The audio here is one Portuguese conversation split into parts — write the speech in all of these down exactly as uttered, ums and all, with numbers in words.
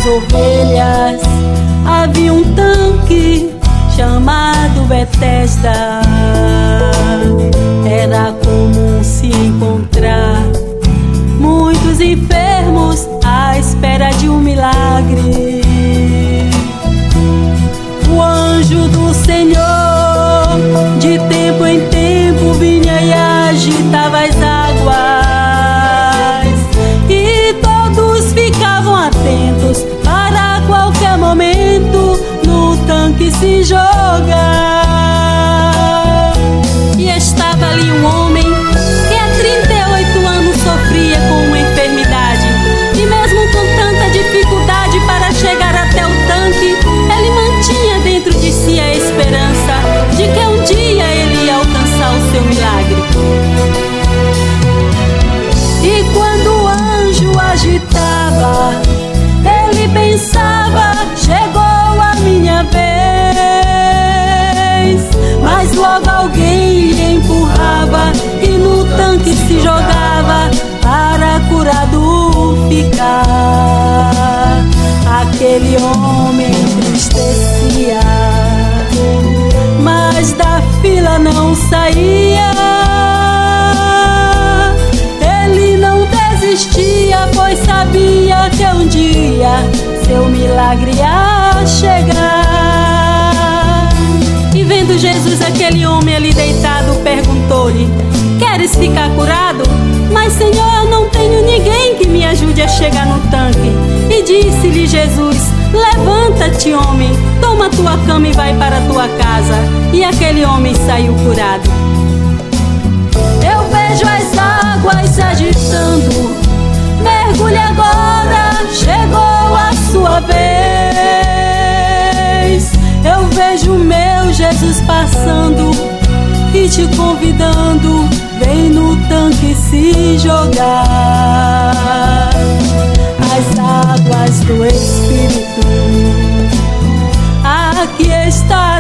das ovelhas havia um tanque chamado Betesda. Era comum se encontrar muitos enfermos à espera de um milagre. O anjo do Senhor, de tempo em tempo, vinha e agitava as águas, e todos ficavam atentos para a qualquer momento no tanque se jogar. E estava ali um homem que há trinta e oito anos sofria com uma enfermidade, e mesmo com tanta dificuldade para chegar até o tanque, ele mantinha dentro de si a esperança de que um dia ele ia alcançar o seu milagre. E quando o anjo agitava, ele pensava: chegou a minha vez. Mas logo alguém lhe empurrava e no tanque se jogava para curado ficar. Aquele homem entristecia, mas da fila não saía. Ele não desistia, pois sabia que um dia seu milagre ia chegar. E vendo Jesus, aquele homem ali deitado, perguntou-lhe: queres ficar curado? Mas Senhor, eu não tenho ninguém que me ajude a chegar no tanque. E disse-lhe Jesus: levanta-te, homem, toma tua cama e vai para tua casa. E aquele homem saiu curado. Eu vejo as águas se agitando, mergulhe agora, chegou a sua vez. Eu vejo o meu Jesus passando e te convidando, vem no tanque se jogar. As águas do Espírito aqui está a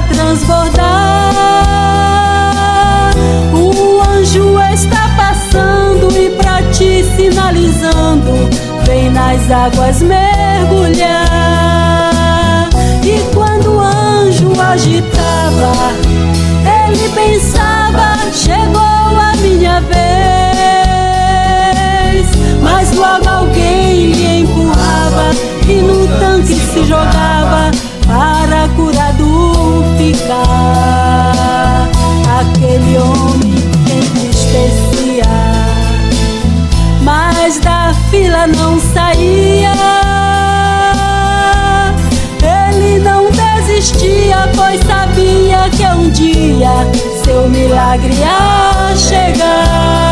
transbordar. O anjo está passando e pra ti sinalizando, vem nas águas mergulhar. E quando o anjo agitava, ele pensava: chegou a minha vez. Mas logo alguém lhe empurrava e no tanque se jogava para curado ficar. Aquele homem entristecia, mas da fila não saía. Ele não desistia, pois sabia que um dia seu milagre ia chegar.